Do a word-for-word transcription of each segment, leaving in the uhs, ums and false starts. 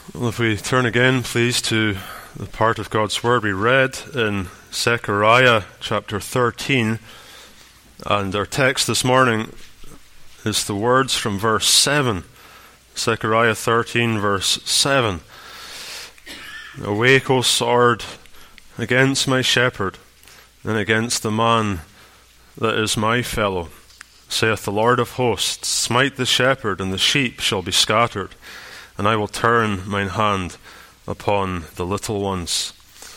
Well, if we turn again, please, to the part of God's Word we read in Zechariah chapter thirteen, and our text this morning is the words from verse seven. Zechariah thirteen, verse seven. Awake, O sword, against my shepherd, and against the man that is my fellow, saith the Lord of hosts. Smite the shepherd, and the sheep shall be scattered, and I will turn mine hand upon the little ones.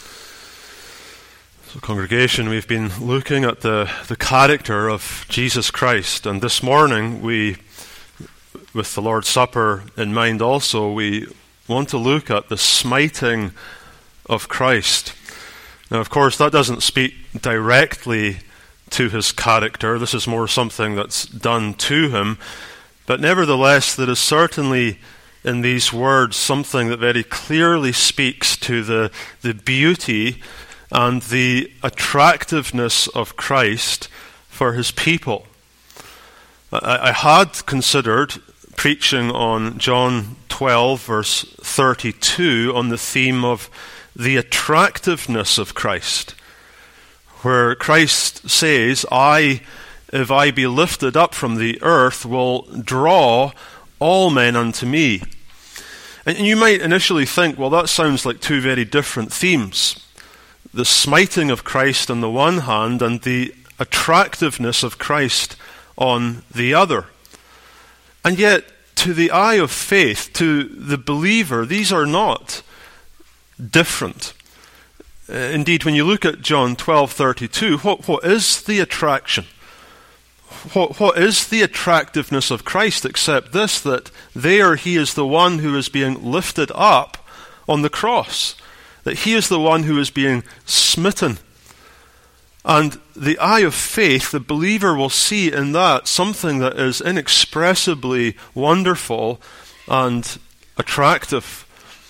So, congregation, we've been looking at the, the character of Jesus Christ, and this morning we, with the Lord's Supper in mind also, we want to look at the smiting of Christ. Now, of course, that doesn't speak directly to his character. This is more something that's done to him, but nevertheless, there is certainly in these words something that very clearly speaks to the, the beauty and the attractiveness of Christ for his people. I, I had considered preaching on John twelve, verse thirty-two, on the theme of the attractiveness of Christ, where Christ says, I, if I be lifted up from the earth, will draw all men unto me. And you might initially think, well, that sounds like two very different themes. The smiting of Christ on the one hand and the attractiveness of Christ on the other. And yet, to the eye of faith, to the believer, these are not different. Uh, indeed, when you look at John twelve thirty-two, what, what is the attraction? What, what is the attractiveness of Christ except this, that there he is the one who is being lifted up on the cross, that he is the one who is being smitten. And the eye of faith, the believer will see in that something that is inexpressibly wonderful and attractive.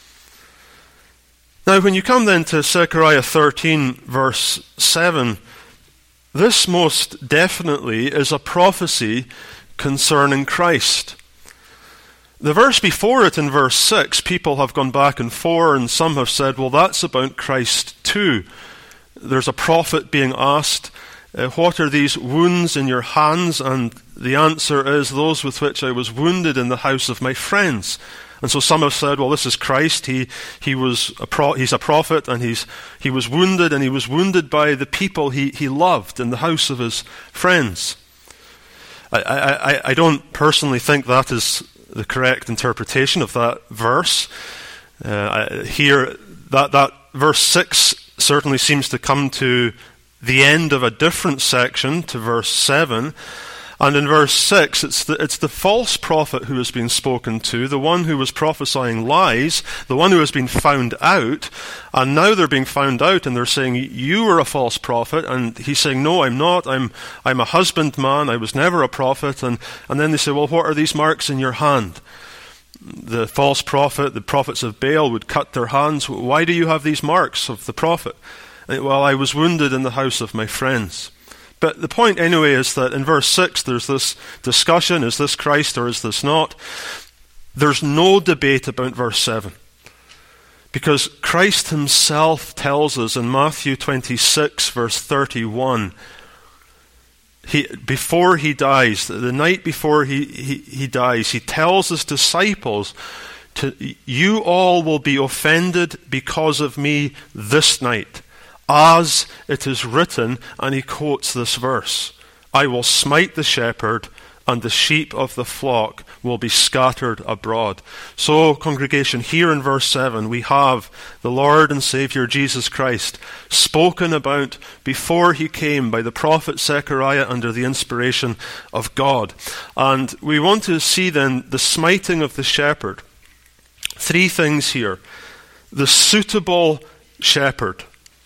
Now, when you come then to Zechariah thirteen, verse seven, this most definitely is a prophecy concerning Christ. The verse before it, in verse six, people have gone back and forth, and some have said, well, that's about Christ too. There's a prophet being asked, uh, what are these wounds in your hands? And the answer is, those with which I was wounded in the house of my friends. And so some have said, well, this is Christ. He he was a pro, he's a prophet, and he's he was wounded, and he was wounded by the people he, he loved in the house of his friends. I, I, I don't personally think that is the correct interpretation of that verse. Uh, here, that that verse six certainly seems to come to the end of a different section, to verse seven. And in verse six, it's the, it's the false prophet who has been spoken to, the one who was prophesying lies, the one who has been found out, and now they're being found out, and they're saying, you were a false prophet, and he's saying, no, I'm not, I'm I'm a husbandman, I was never a prophet, and, and then they say, well, what are these marks in your hand? The false prophet, the prophets of Baal would cut their hands. Why do you have these marks of the prophet? And, well, I was wounded in the house of my friends. But the point anyway is that in verse six there's this discussion, is this Christ or is this not? There's no debate about verse seven. Because Christ himself tells us in Matthew twenty-six, verse thirty-one, he, before he dies, the night before he, he, he dies, he tells his disciples, to, you all will be offended because of me this night. As it is written, and he quotes this verse, I will smite the shepherd, and the sheep of the flock will be scattered abroad. So, congregation, here in verse seven, we have the Lord and Savior Jesus Christ spoken about before he came by the prophet Zechariah under the inspiration of God. And we want to see then the smiting of the shepherd. Three things here. The suitable shepherd.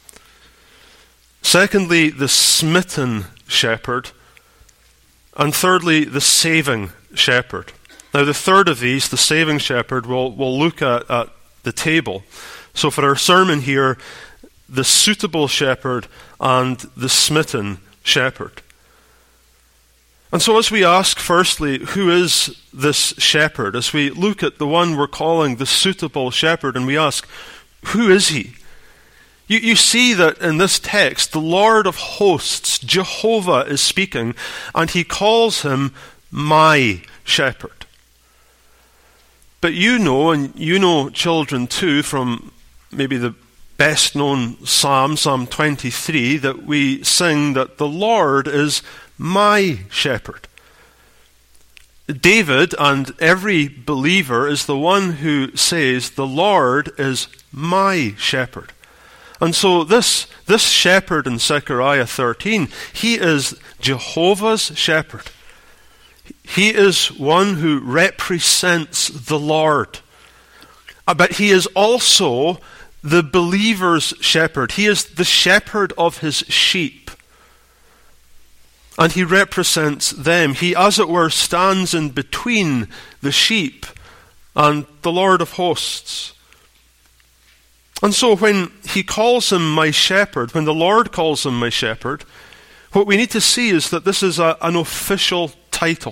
Secondly, the smitten shepherd. And thirdly, the saving shepherd. Now, the third of these, the saving shepherd, we'll, we'll look at at the table. So for our sermon here, the suitable shepherd and the smitten shepherd. And so as we ask, firstly, who is this shepherd? As we look at the one we're calling the suitable shepherd, and we ask, who is he? You, you see that in this text, the Lord of hosts, Jehovah, is speaking, and he calls him my shepherd. But you know, and you know, children too, from maybe the best known Psalm, Psalm twenty-three, that we sing that the Lord is my shepherd. David and every believer is the one who says, the Lord is my shepherd. And so this, this shepherd in Zechariah thirteen, he is Jehovah's shepherd. He is one who represents the Lord. But he is also the believer's shepherd. He is the shepherd of his sheep. And he represents them. He, as it were, stands in between the sheep and the Lord of hosts. And so when he calls him my shepherd, when the Lord calls him my shepherd, what we need to see is that this is a, an official title.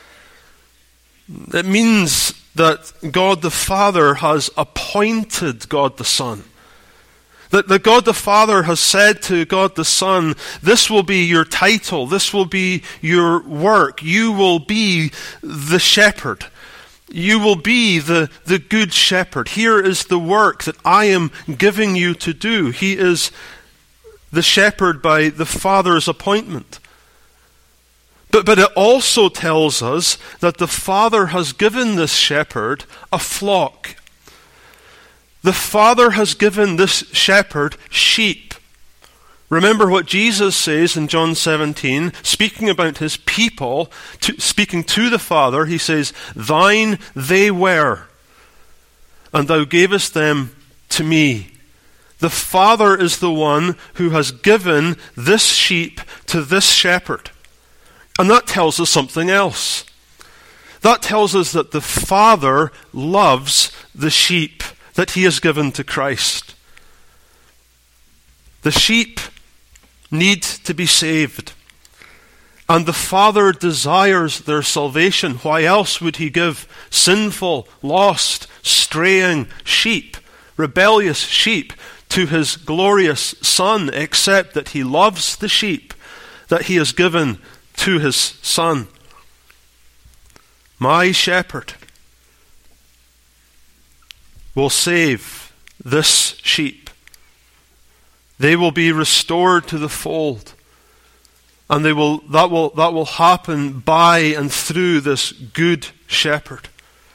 It means that God the Father has appointed God the Son. That, that God the Father has said to God the Son, this will be your title, this will be your work. You will be the shepherd. You will be the, the good shepherd. Here is the work that I am giving you to do. He is the shepherd by the Father's appointment. But, but it also tells us that the Father has given this shepherd a flock. The Father has given this shepherd sheep. Remember what Jesus says in John seventeen, speaking about his people, to, speaking to the Father, he says, thine they were, and thou gavest them to me. The Father is the one who has given this sheep to this shepherd. And that tells us something else. That tells us that the Father loves the sheep that he has given to Christ. The sheep need to be saved. And the Father desires their salvation. Why else would he give sinful, lost, straying sheep, rebellious sheep, to his glorious Son, except that he loves the sheep that he has given to his Son? My shepherd will save this sheep. They will be restored to the fold. And they will that will that will happen by and through this good shepherd.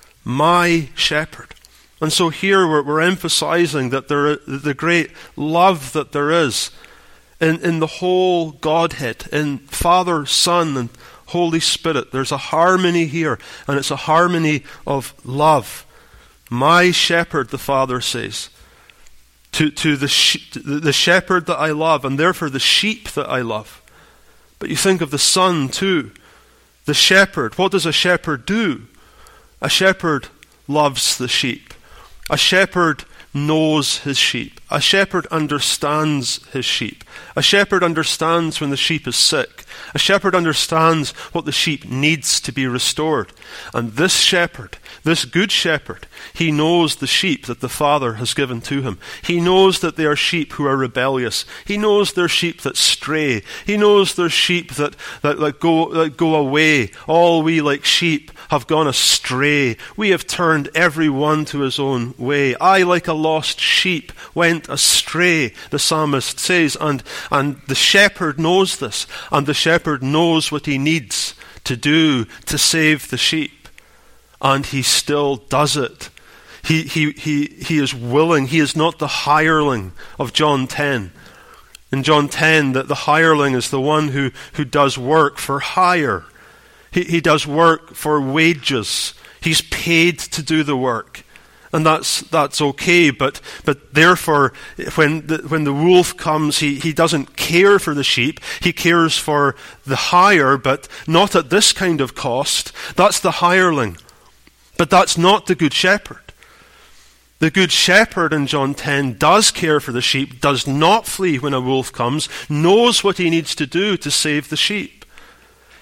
My shepherd. And so here we're, we're emphasizing that there the great love that there is in, in the whole Godhead, in Father, Son, and Holy Spirit. There's a harmony here, and it's a harmony of love. My shepherd, the Father says, to, to the, sh- the shepherd that I love, and therefore the sheep that I love. But you think of the Son too, the shepherd. What does a shepherd do? A shepherd loves the sheep. A shepherd knows his sheep. A shepherd understands his sheep. A shepherd understands when the sheep is sick. A shepherd understands what the sheep needs to be restored. And this shepherd, this good shepherd, he knows the sheep that the Father has given to him. He knows that they are sheep who are rebellious. He knows they're sheep that stray. He knows they're sheep that, that, that, go, that go away. All we like sheep have gone astray. We have turned every one to his own way. I, like a lost sheep, went astray, the psalmist says, and, and the shepherd knows this, and the shepherd knows what he needs to do to save the sheep, and he still does it. He, he, he, he is willing. He is not the hireling of John ten. In John ten, that the hireling is the one who, who does work for hire. He, he does work for wages. He's paid to do the work. And that's that's okay, but but therefore, when the, when the wolf comes, he, he doesn't care for the sheep. He cares for the hire, but not at this kind of cost. That's the hireling. But that's not the good shepherd. The good shepherd in John ten does care for the sheep, does not flee when a wolf comes, knows what he needs to do to save the sheep.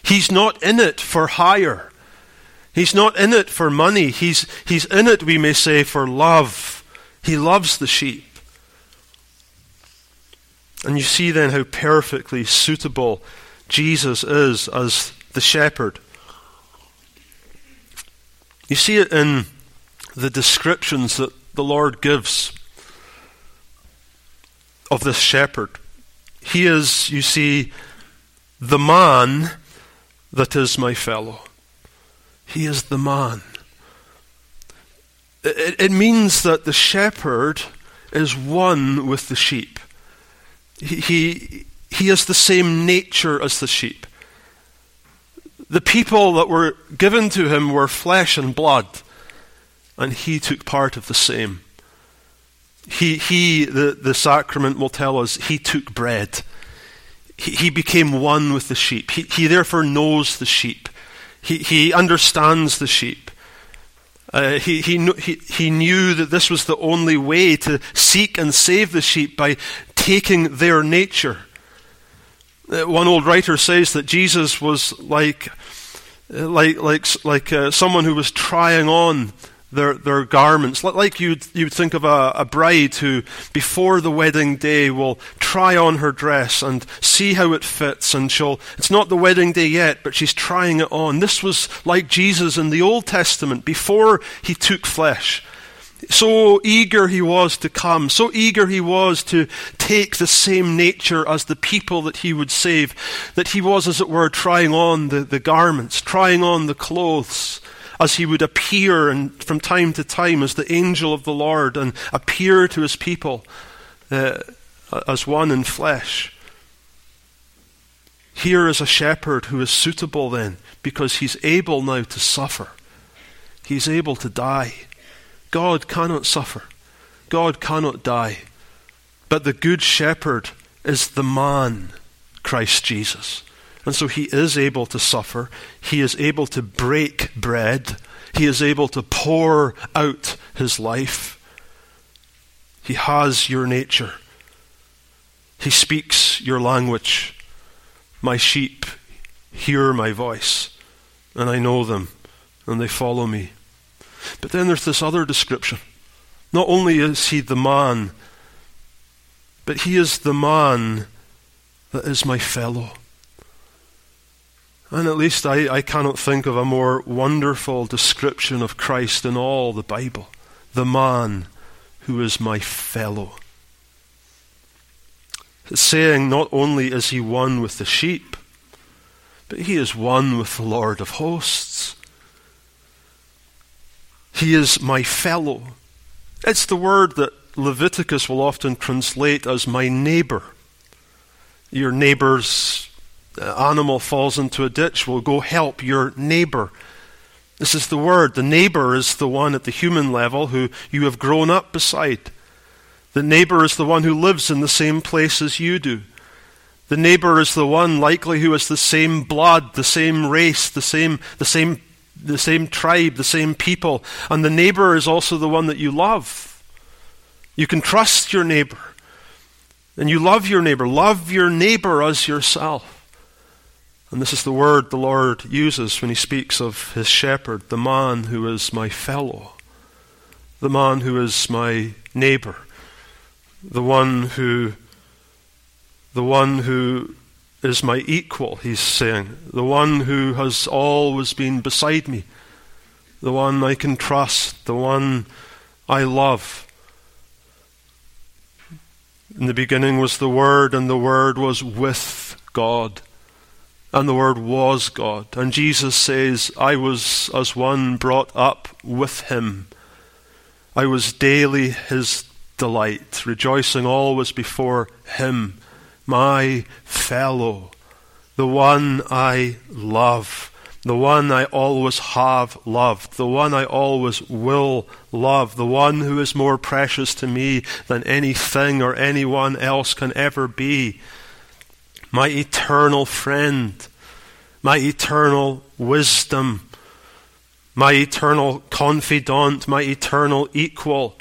He's not in it for hire. He's not in it for money. He's, he's in it, we may say, for love. He loves the sheep. And you see then how perfectly suitable Jesus is as the shepherd. You see it in the descriptions that the Lord gives of this shepherd. He is, you see, the man that is my fellow. He is the man. It, it means that the shepherd is one with the sheep. He, he, he has the same nature as the sheep. The people that were given to him were flesh and blood, and he took part of the same. He, he the, the sacrament will tell us, he took bread. He, he became one with the sheep. He, he therefore knows the sheep. He, he understands the sheep. Uh, he, he, he, he knew that this was the only way to seek and save the sheep, by taking their nature. Uh, one old writer says that Jesus was like, like, like, like uh, someone who was trying on their their garments. Like you'd, you'd think of a, a bride who, before the wedding day, will try on her dress and see how it fits, and she'll, it's not the wedding day yet, but she's trying it on. This was like Jesus in the Old Testament, before he took flesh. So eager he was to come, so eager he was to take the same nature as the people that he would save, that he was, as it were, trying on the, the garments, trying on the clothes, as he would appear and from time to time as the angel of the Lord, and appear to his people uh, as one in flesh. Here is a shepherd who is suitable then, because he's able now to suffer. He's able to die. God cannot suffer. God cannot die. But the good shepherd is the man, Christ Jesus. And so he is able to suffer. He is able to break bread. He is able to pour out his life. He has your nature. He speaks your language. My sheep hear my voice, and I know them, and they follow me. But then there's this other description. Not only is he the man, but he is the man that is my fellow. And at least I, I cannot think of a more wonderful description of Christ in all the Bible. The man who is my fellow. It's saying not only is he one with the sheep, but he is one with the Lord of hosts. He is my fellow. It's the word that Leviticus will often translate as my neighbor. Your neighbor's animal falls into a ditch, well, go help your neighbor. This is the word. The neighbor is the one at the human level who you have grown up beside. The neighbor is the one who lives in the same place as you do. The neighbor is the one likely who has the same blood, the same race, the same, the same, the same tribe, the same people. And the neighbor is also the one that you love. You can trust your neighbor. And you love your neighbor. Love your neighbor as yourself. And this is the word the Lord uses when he speaks of his shepherd, the man who is my fellow, the man who is my neighbor, the one who, the one who is my equal, he's saying, the one who has always been beside me, the one I can trust, the one I love. In the beginning was the Word, and the Word was with God. And the Word was God. And Jesus says, I was as one brought up with him. I was daily his delight, rejoicing always before him, my fellow, the one I love, the one I always have loved, the one I always will love, the one who is more precious to me than anything or anyone else can ever be. My eternal friend, my eternal wisdom, my eternal confidant, my eternal equal.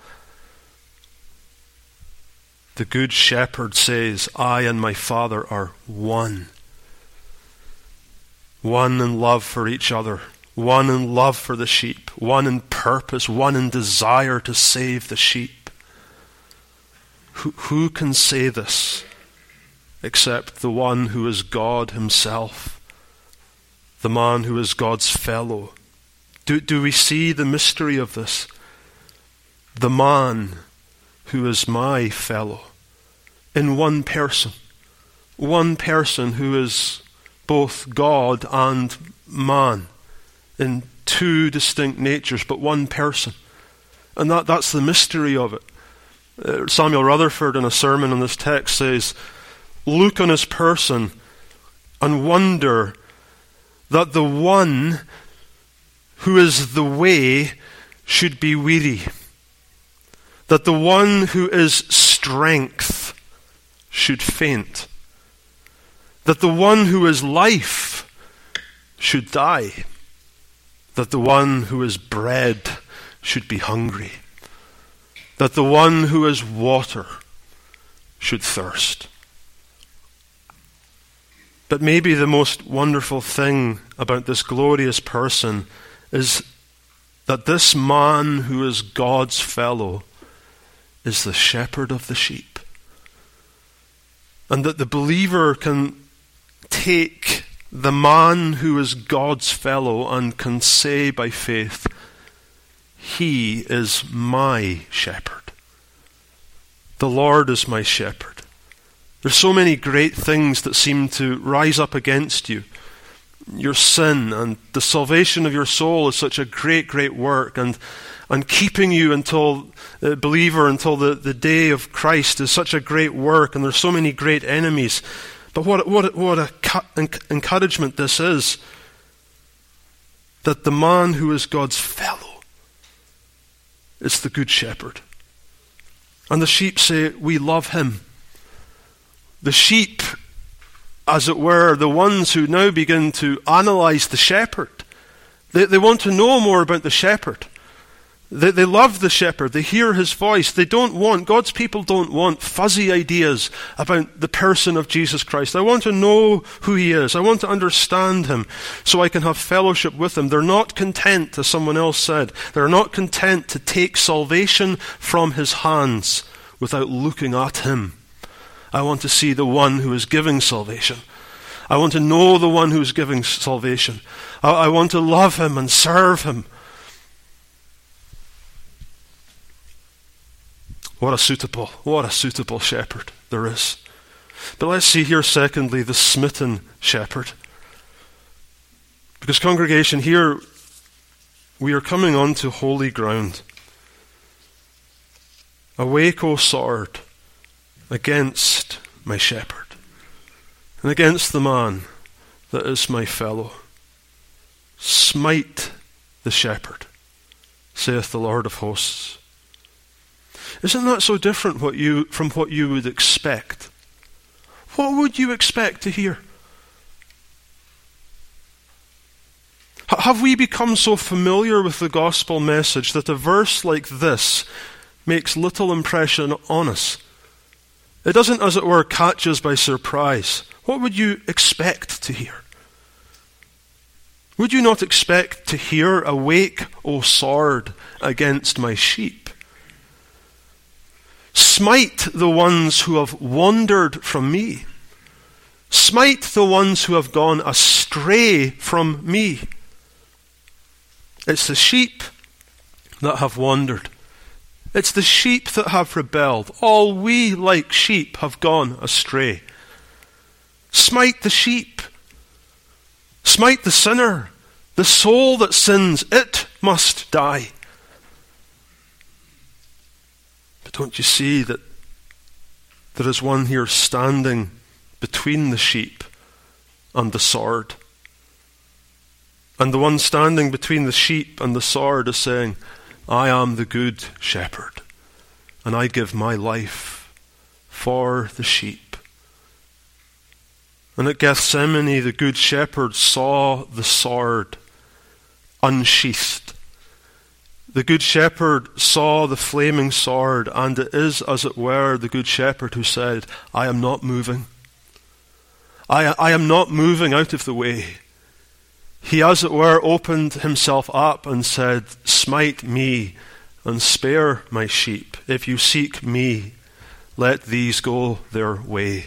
The Good Shepherd says, I and my Father are one. one in love for each other, one in love for the sheep, one in purpose, one in desire to save the sheep. Who, who can say this except the one who is God himself, the man who is God's fellow? Do, do we see the mystery of this? The man who is my fellow in one person, one person who is both God and man in two distinct natures, but one person. And that, that's the mystery of it. Uh, Samuel Rutherford in a sermon on this text says, look on his person and wonder that the one who is the way should be weary, that the one who is strength should faint, that the one who is life should die, that the one who is bread should be hungry, that the one who is water should thirst. But maybe the most wonderful thing about this glorious person is that this man who is God's fellow is the shepherd of the sheep. And that the believer can take the man who is God's fellow and can say by faith, he is my shepherd. The Lord is my shepherd. There's so many great things that seem to rise up against you. Your sin and the salvation of your soul is such a great, great work, and and keeping you until uh, believer until the, the day of Christ is such a great work, and there's so many great enemies. But what what what a encouragement this is, that the man who is God's fellow is the good shepherd. And the sheep say, we love him. The sheep, as it were, the ones who now begin to analyze the shepherd. They, they want to know more about the shepherd. They, they love the shepherd. They hear his voice. They don't want, God's people don't want fuzzy ideas about the person of Jesus Christ. I want to know who he is. I want to understand him so I can have fellowship with him. They're not content, as someone else said, they're not content to take salvation from his hands without looking at him. I want to see the one who is giving salvation. I want to know the one who is giving salvation. I, I want to love him and serve him. What a suitable, what a suitable shepherd there is. But let's see here, secondly, the smitten shepherd. Because, congregation, here we are coming onto holy ground. Awake, O sword, against my shepherd, and against the man that is my fellow. Smite the shepherd, saith the Lord of hosts. Isn't that so different what you, from what you would expect? What would you expect to hear? H- have we become so familiar with the gospel message that a verse like this makes little impression on us? It doesn't, as it were, catch us by surprise. What would you expect to hear? Would you not expect to hear, awake, O sword, against my sheep? Smite the ones who have wandered from me. Smite the ones who have gone astray from me. It's the sheep that have wandered. It's the sheep that have rebelled. All we, like sheep, have gone astray. Smite the sheep. Smite the sinner. The soul that sins, it must die. But don't you see that there is one here standing between the sheep and the sword? And the one standing between the sheep and the sword is saying, I am the good shepherd, and I give my life for the sheep. And at Gethsemane, the good shepherd saw the sword unsheathed. The good shepherd saw the flaming sword, and it is, as it were, the good shepherd who said, I am not moving. I, I am not moving out of the way. He, as it were, opened himself up and said, "Smite me and spare my sheep. If you seek me, let these go their way."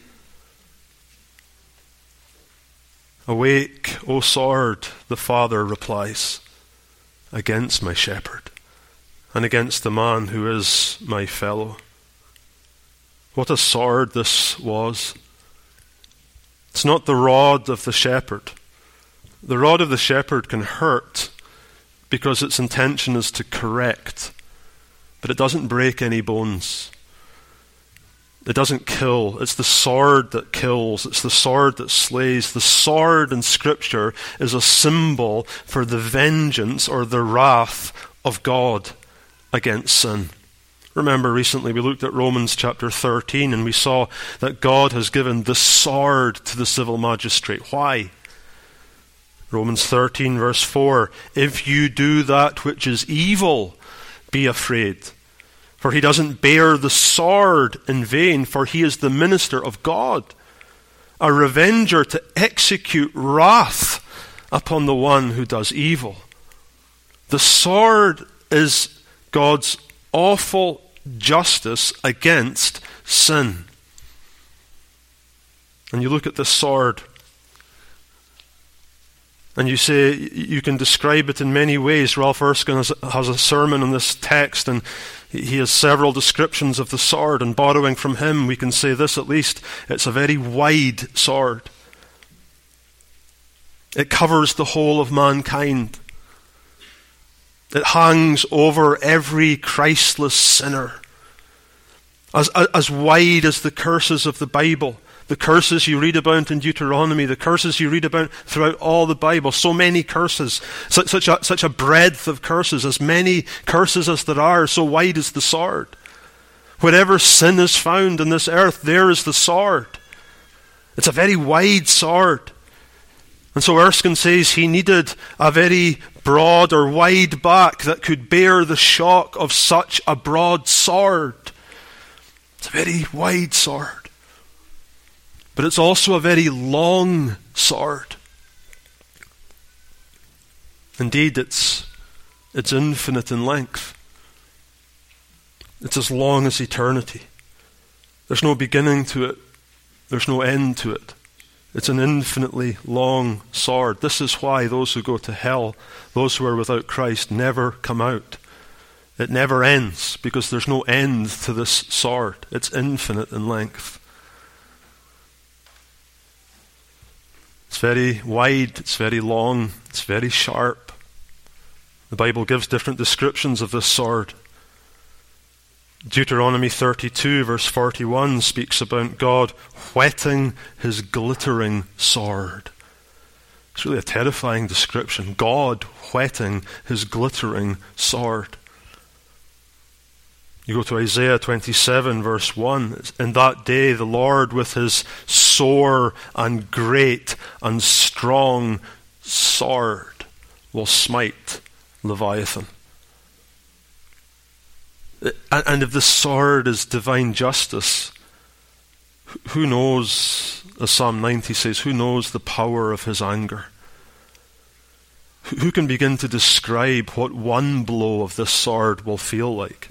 "Awake, O sword," the Father replies, "against my shepherd, and against the man who is my fellow." What a sword this was. It's not the rod of the shepherd. The rod of the shepherd can hurt because its intention is to correct, but it doesn't break any bones. It doesn't kill. It's the sword that kills. It's the sword that slays. The sword in Scripture is a symbol for the vengeance or the wrath of God against sin. Remember, recently we looked at Romans chapter thirteen and we saw that God has given the sword to the civil magistrate. Why? Romans thirteen verse four, "If you do that which is evil, be afraid. For he doesn't bear the sword in vain, for he is the minister of God, a revenger to execute wrath upon the one who does evil." The sword is God's awful justice against sin. And you look at this sword and you say, you can describe it in many ways. Ralph Erskine has, has a sermon on this text, and he has several descriptions of the sword, and borrowing from him we can say this at least: it's a very wide sword. It covers the whole of mankind. It hangs over every Christless sinner. As, as wide as the curses of the Bible, the curses you read about in Deuteronomy, the curses you read about throughout all the Bible, so many curses, such, such, a, such a breadth of curses, as many curses as there are, so wide is the sword. Wherever sin is found on this earth, there is the sword. It's a very wide sword. And so Erskine says he needed a very broad or wide back that could bear the shock of such a broad sword. It's a very wide sword. But it's also a very long sword. Indeed, it's, it's infinite in length. It's as long as eternity. There's no beginning to it. There's no end to it. It's an infinitely long sword. This is why those who go to hell, those who are without Christ, never come out. It never ends, because there's no end to this sword. It's infinite in length. It's very wide, it's very long, it's very sharp. The Bible gives different descriptions of this sword. Deuteronomy thirty-two verse forty-one speaks about God whetting his glittering sword. It's really a terrifying description. God whetting his glittering sword. You go to Isaiah twenty-seven verse one. "In that day the Lord with his sore and great and strong sword will smite Leviathan." And if the sword is divine justice, who knows, as Psalm ninety says, who knows the power of his anger? Who can begin to describe what one blow of this sword will feel like?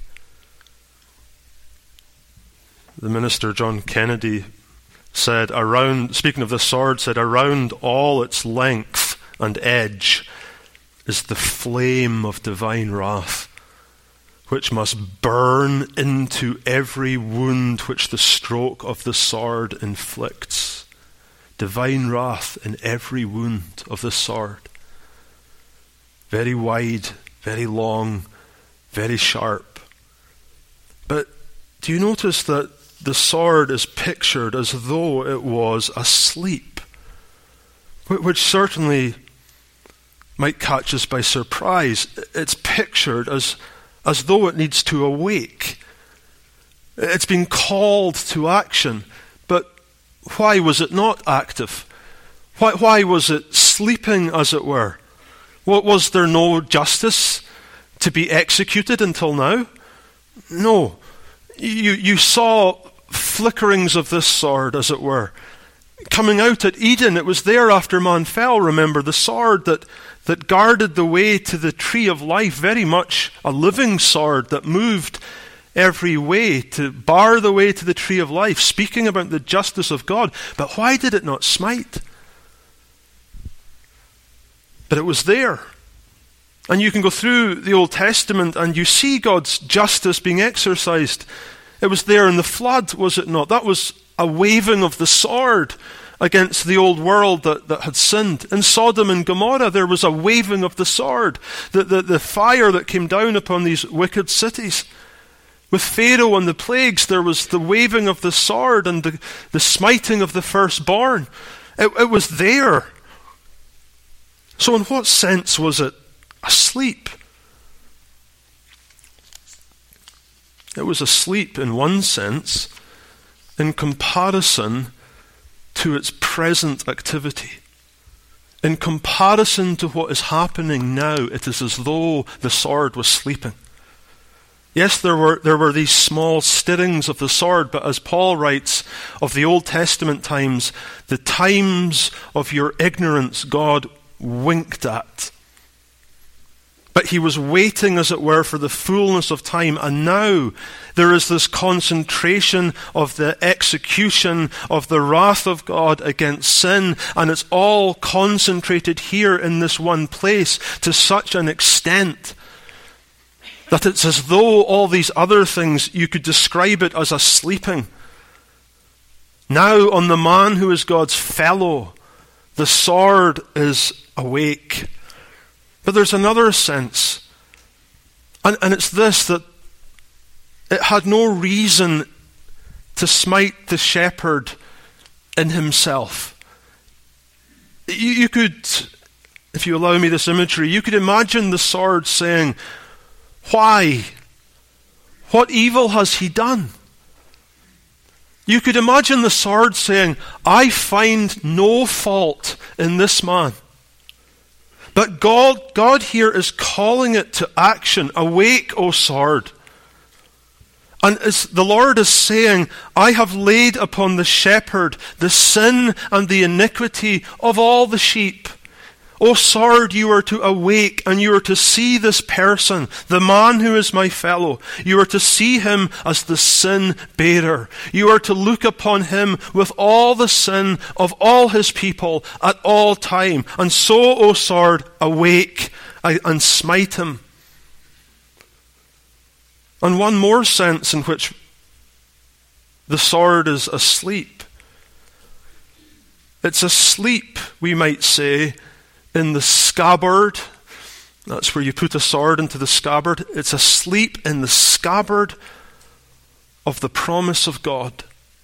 The minister John Kennedy said, around, speaking of this sword, said, "Around all its length and edge is the flame of divine wrath, which must burn into every wound which the stroke of the sword inflicts." Divine wrath in every wound of the sword. Very wide, very long, very sharp. But do you notice that the sword is pictured as though it was asleep? Which certainly might catch us by surprise. It's pictured as as though it needs to awake. It's been called to action, but why was it not active? Why, why was it sleeping, as it were? What, was there no justice to be executed until now? No. You, you saw flickerings of this sword, as it were, coming out at Eden. It was there after man fell, remember, the sword that, that guarded the way to the tree of life, very much a living sword that moved every way to bar the way to the tree of life, speaking about the justice of God. But why did it not smite? But it was there. And you can go through the Old Testament and you see God's justice being exercised. It was there in the flood, was it not? That was a waving of the sword against the old world that, that had sinned. In Sodom and Gomorrah, there was a waving of the sword. The, the, the fire that came down upon these wicked cities. With Pharaoh and the plagues, there was the waving of the sword and the, the smiting of the firstborn. It, it was there. So in what sense was it asleep? It was asleep in one sense, in comparison to its present activity. In comparison to what is happening now, it is as though the sword was sleeping. Yes, there were there were these small stirrings of the sword, but as Paul writes of the Old Testament times, the times of your ignorance God winked at. But he was waiting, as it were, for the fullness of time. And now there is this concentration of the execution of the wrath of God against sin. And it's all concentrated here in this one place to such an extent that it's as though all these other things, you could describe it as a sleeping. Now on the man who is God's fellow, the sword is awake. But there's another sense, and, and it's this, that it had no reason to smite the shepherd in himself. You, you could, if you allow me this imagery, you could imagine the sword saying, why? What evil has he done? You could imagine the sword saying, I find no fault in this man. But God, God here is calling it to action. Awake, O sword. And as the Lord is saying, I have laid upon the shepherd the sin and the iniquity of all the sheep. O sword, you are to awake and you are to see this person, the man who is my fellow. You are to see him as the sin bearer. You are to look upon him with all the sin of all his people at all time. And so, O sword, awake and smite him. And one more sense in which the sword is asleep. It's asleep, we might say, in the scabbard. That's where you put a sword into the scabbard. It's asleep in the scabbard of the promise of God.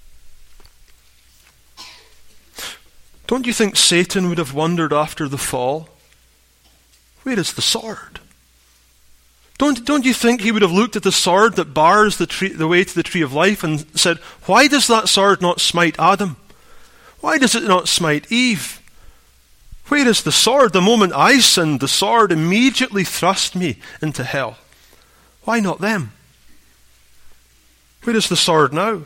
Don't you think Satan would have wondered after the fall, where is the sword? Don't, don't you think he would have looked at the sword that bars the, tree, the way to the tree of life and said, why does that sword not smite Adam? Why does it not smite Eve? Where is the sword? The moment I sinned, the sword immediately thrust me into hell. Why not them? Where is the sword now?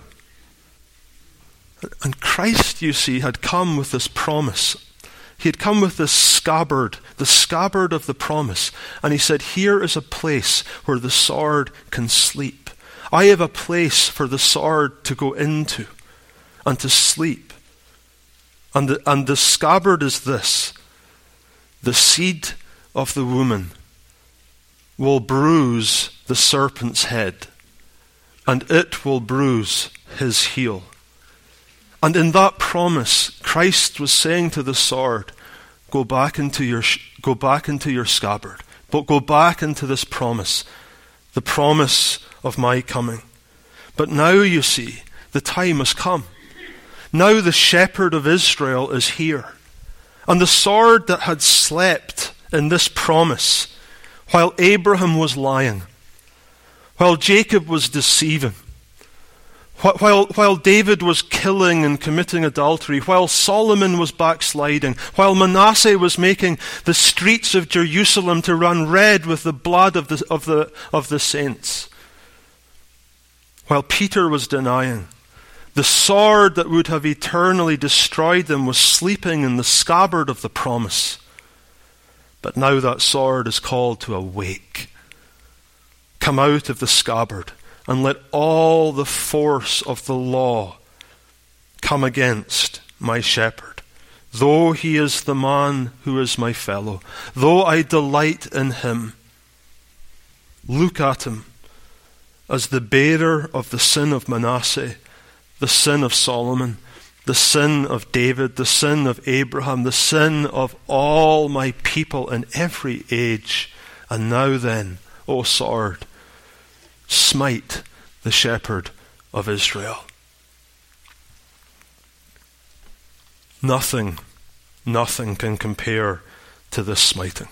And Christ, you see, had come with this promise. He had come with this scabbard, the scabbard of the promise. And he said, here is a place where the sword can sleep. I have a place for the sword to go into and to sleep. And the, and the scabbard is this: the seed of the woman will bruise the serpent's head, and it will bruise his heel. And in that promise, Christ was saying to the sword, go back into your, go back into your scabbard, but go back into this promise, the promise of my coming. But now, you see, the time has come. Now the shepherd of Israel is here. And the sword that had slept in this promise, while Abraham was lying, while Jacob was deceiving, while, while David was killing and committing adultery, while Solomon was backsliding, while Manasseh was making the streets of Jerusalem to run red with the blood of the, of the, of the saints, while Peter was denying, The sword that would have eternally destroyed them was sleeping in the scabbard of the promise. But now that sword is called to awake. Come out of the scabbard and let all the force of the law come against my shepherd. Though he is the man who is my fellow, though I delight in him, look at him as the bearer of the sin of Manasseh, the sin of Solomon, the sin of David, the sin of Abraham, the sin of all my people in every age. And now then, O sword, smite the shepherd of Israel. Nothing, nothing can compare to this smiting.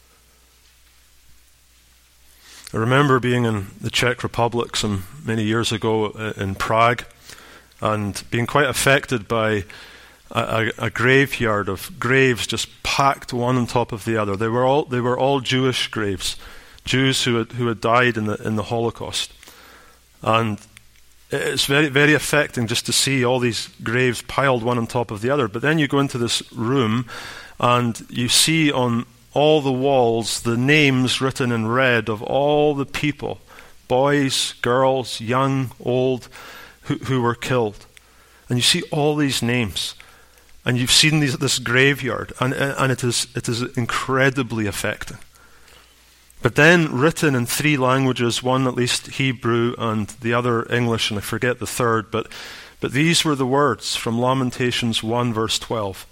I remember being in the Czech Republic some many years ago in Prague and being quite affected by a, a, a graveyard of graves just packed one on top of the other. They were all they were all Jewish graves, Jews who had who had died in the in the Holocaust, and it's very very affecting just to see all these graves piled one on top of the other. But then you go into this room, and you see on all the walls the names written in red of all the people, boys, girls, young, old, who, who were killed. And you see all these names, and you've seen these, this graveyard, and, and it is it is incredibly affecting. But then written in three languages, one at least Hebrew and the other English, and I forget the third, but, but these were the words from Lamentations one verse twelve.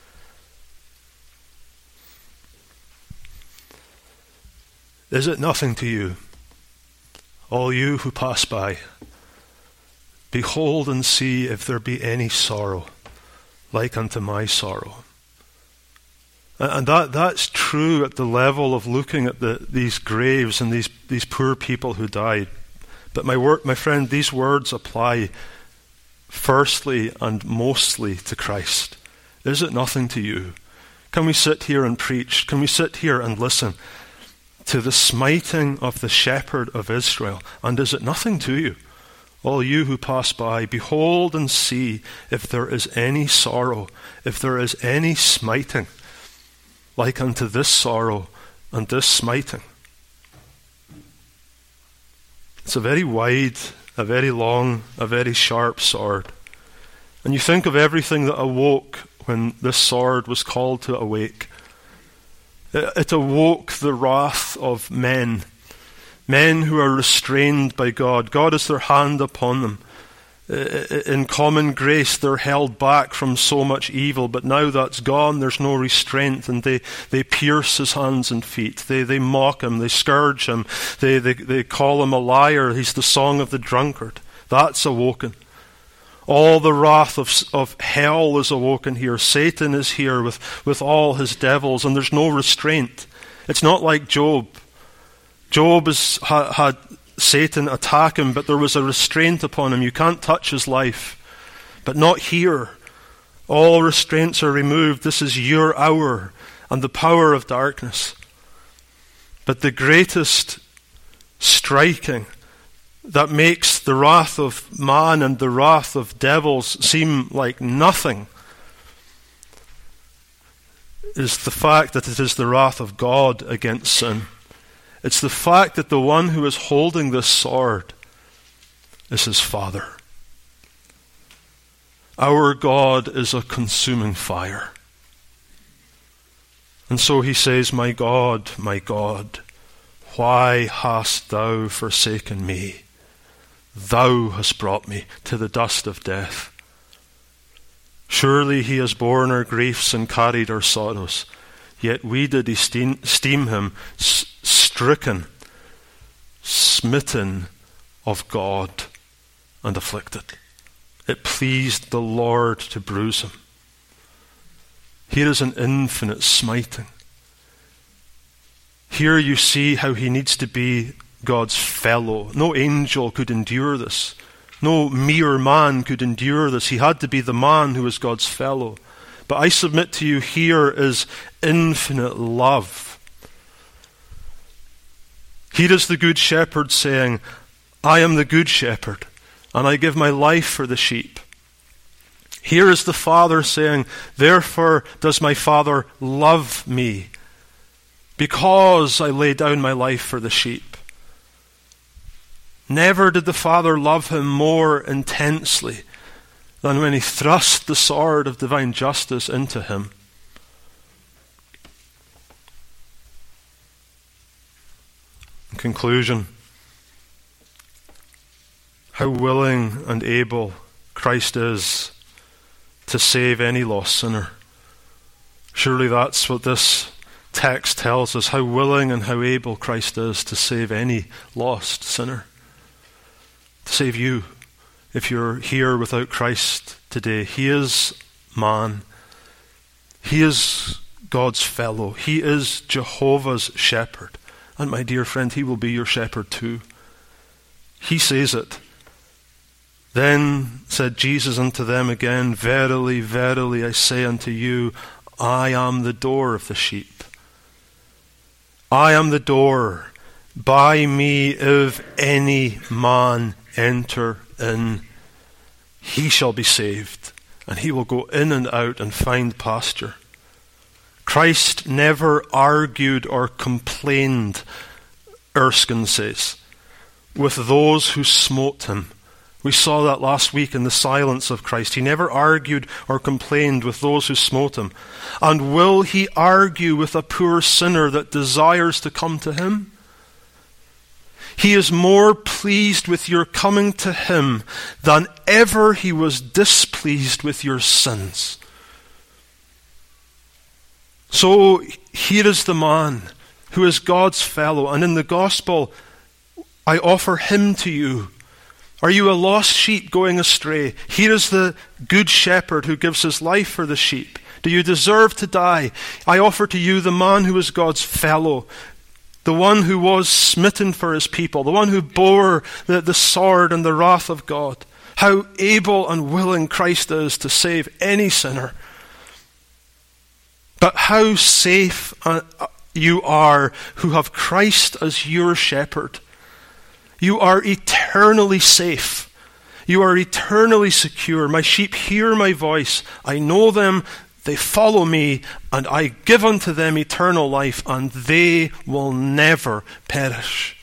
Is it nothing to you, all you who pass by? Behold and see if there be any sorrow like unto my sorrow. And that, that's true at the level of looking at the, these graves and these, these poor people who died. But my, word, my friend, these words apply firstly and mostly to Christ. Is it nothing to you? Can we sit here and preach? Can we sit here and listen to the smiting of the shepherd of Israel? And is it nothing to you, all you who pass by? Behold and see if there is any sorrow, if there is any smiting, like unto this sorrow and this smiting. It's a very wide, a very long, a very sharp sword. And you think of everything that awoke when this sword was called to awake. It, it awoke the wrath of men, men who are restrained by God. God has their hand upon them. In common grace, they're held back from so much evil, but now that's gone, there's no restraint, and they, they pierce his hands and feet. They they mock him, they scourge him, they, they, they call him a liar. He's the song of the drunkard. That's awoken. All the wrath of, of hell is awoken here. Satan is here with, with all his devils, and there's no restraint. It's not like Job. Job has ha, had Satan attack him, but there was a restraint upon him. You can't touch his life. But not here. All restraints are removed. This is your hour and the power of darkness. But the greatest striking that makes the wrath of man and the wrath of devils seem like nothing is the fact that it is the wrath of God against sin. It's the fact that the one who is holding this sword is his Father. Our God is a consuming fire. And so he says, my God, my God, why hast thou forsaken me? Thou hast brought me to the dust of death. Surely he has borne our griefs and carried our sorrows, yet we did esteem, esteem him stricken, smitten of God, and afflicted. It pleased the Lord to bruise him. Here is an infinite smiting. Here you see how he needs to be God's fellow. No angel could endure this. No mere man could endure this. He had to be the man who was God's fellow. But I submit to you, here is infinite love. Here is the good shepherd saying, I am the good shepherd, and I give my life for the sheep. Here is the Father saying, therefore does my Father love me, because I lay down my life for the sheep. Never did the Father love him more intensely than when he thrust the sword of divine justice into him. In conclusion, how willing and able Christ is to save any lost sinner. Surely that's what this text tells us, how willing and how able Christ is to save any lost sinner. To save you, if you're here without Christ today. He is man. He is God's fellow. He is Jehovah's shepherd. And my dear friend, he will be your shepherd too. He says it. Then said Jesus unto them again, verily, verily, I say unto you, I am the door of the sheep. I am the door. By me, if any man enter in, he shall be saved, and he will go in and out and find pasture. Christ never argued or complained, Erskine says, with those who smote him. We saw that last week in the silence of Christ. He never argued or complained with those who smote him. And will he argue with a poor sinner that desires to come to him? He is more pleased with your coming to him than ever he was displeased with your sins. So here is the man who is God's fellow, and in the gospel I offer him to you. Are you a lost sheep going astray? Here is the good shepherd who gives his life for the sheep. Do you deserve to die? I offer to you the man who is God's fellow, the one who was smitten for his people, the one who bore the, the sword and the wrath of God. How able and willing Christ is to save any sinner. But how safe you are who have Christ as your shepherd. You are eternally safe. You are eternally secure. My sheep hear my voice. I know them. They follow me, and I give unto them eternal life, and they will never perish.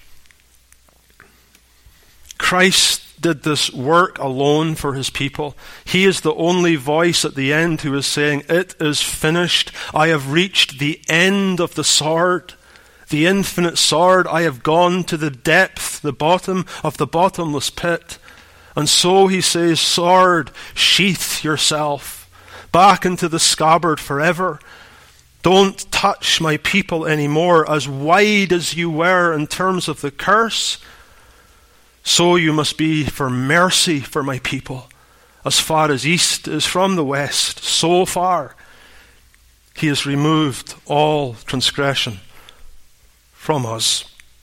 Christ did this work alone for his people. He is the only voice at the end who is saying, it is finished. I have reached the end of the sword. The infinite sword. I have gone to the depth, the bottom of the bottomless pit. And so he says, sword, sheath yourself back into the scabbard forever. Don't touch my people anymore. As wide as you were in terms of the curse, so you must be for mercy for my people. As far as east is from the west, so far he has removed all transgression from us.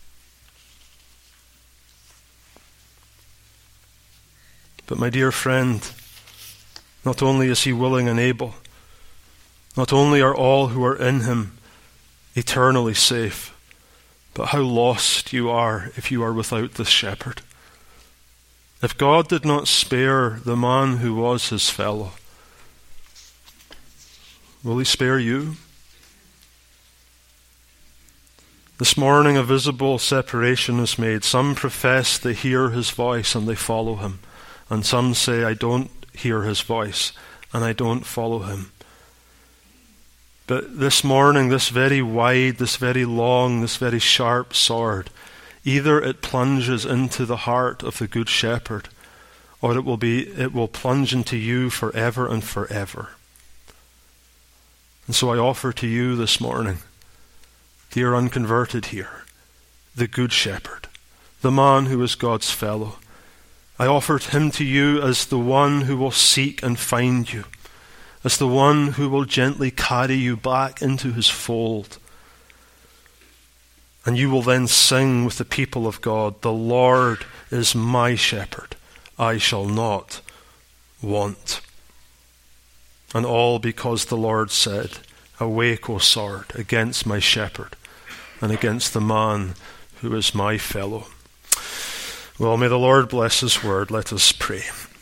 But my dear friend, not only is he willing and able, not only are all who are in him eternally safe, but how lost you are if you are without this shepherd. If God did not spare the man who was his fellow, will he spare you? This morning a visible separation is made. Some profess they hear his voice and they follow him. And some say, I don't hear his voice and I don't follow him. But this morning, this very wide, this very long, this very sharp sword, either it plunges into the heart of the Good Shepherd, or it will be it will plunge into you forever and forever. And so I offer to you this morning, dear unconverted here, the Good Shepherd, the man who is God's fellow. I offered him to you as the one who will seek and find you, as the one who will gently carry you back into his fold. And you will then sing with the people of God, the Lord is my shepherd, I shall not want. And all because the Lord said, awake, O sword, against my shepherd, and against the man who is my fellow. Well, may the Lord bless his word. Let us pray.